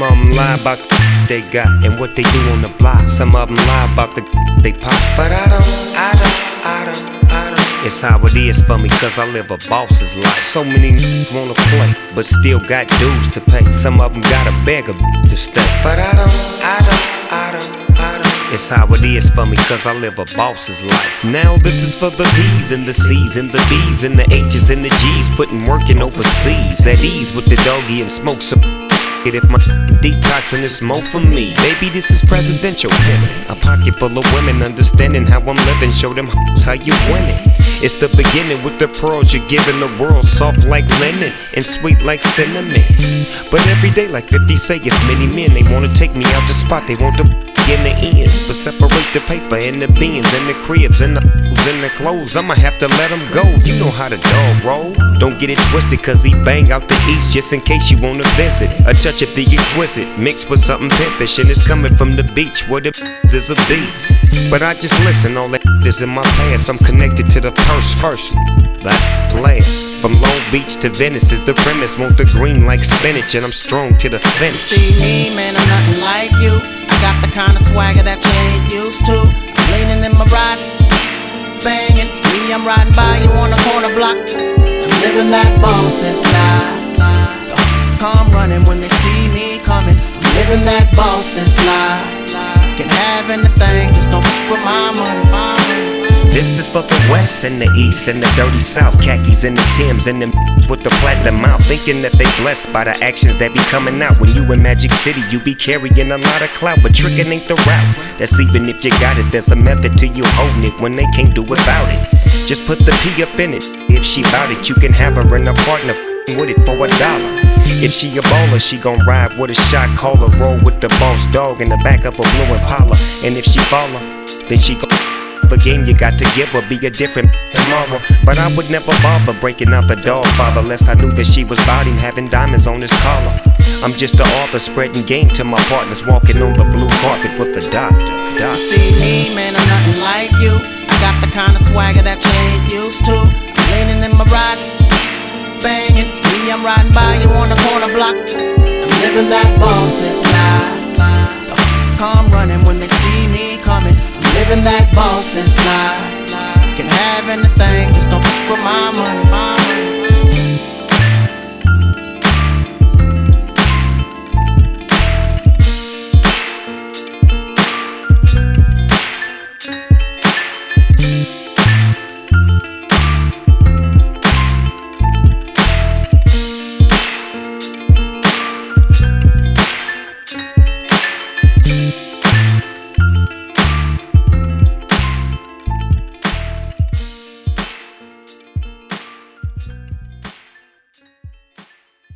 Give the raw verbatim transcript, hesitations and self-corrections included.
Some of them lie about the they got and what they do on the block. Some of them lie about the they pop. But I don't, I don't, I don't, I don't. It's how it is for me, cause I live a boss's life. So many niggas wanna play, but still got dues to pay. Some of them gotta beg a to stay. But I don't, I don't, I don't, I don't. It's how it is for me, cause I live a boss's life. Now this is for the B's and the C's and the B's and the H's and the G's, putting working overseas at ease with the doggy and smoke some. If my detoxing is more for me, baby, this is presidential. A pocket full of women understanding how I'm living. Show them how you winning. It's the beginning with the pearls you're giving the world, soft like linen and sweet like cinnamon. But every day, like fifty say, it's many men. They wanna take me out the spot. They want the in the ends, but separate the paper and the beans and the cribs and the and the clothes. I'ma have to let them go. You know how the dog roll. Don't get it twisted, cause he bang out the east just in case you wanna visit. A touch of the exquisite mixed with something pimpish, and it's coming from the beach where the is a beast. But I just listen, all that is in my past. I'm connected to the purse first. That last. From Long Beach to Venice is the premise. Want the green like spinach, and I'm strong to the finish. See me, man, I'm nothing like you. I got the kind of swagger that you ain't used to. I'm leaning in my ride, banging. Me, I'm riding by you on the corner block. I'm living that boss's life. Come running when they see me coming. I'm living that boss's life. Can have anything, just don't f with my money, my money. This is for the West and the East and the dirty South. Khakis and the Timbs and them with the platinum mouth. Thinking that they blessed by the actions that be coming out. When you in Magic City, you be carrying a lot of clout. But tricking ain't the route. That's even if you got it. There's a method to you holding it when they can't do without it. Just put the P up in it. If she bout it, you can have her and a partner with it for a dollar. If she a baller, she gon' ride with a shot caller. Roll with the boss dog in the back of a blue Impala. And if she baller, then she gon' again, you got to give her, be a different tomorrow. But I would never bother breaking out the dog father, unless I knew that she was about him, having diamonds on his collar. I'm just the author, spreading game to my partners, walking on the blue carpet with the doctor. You see me, man, I'm nothing like you. I got the kind of swagger that you ain't used to. I'm leaning in my ride, banging. Me, I'm riding by you on the corner block. I'm living that boss's life. Come running when they see me coming. I'm living that boss's life. Can have anything, just don't f with my money.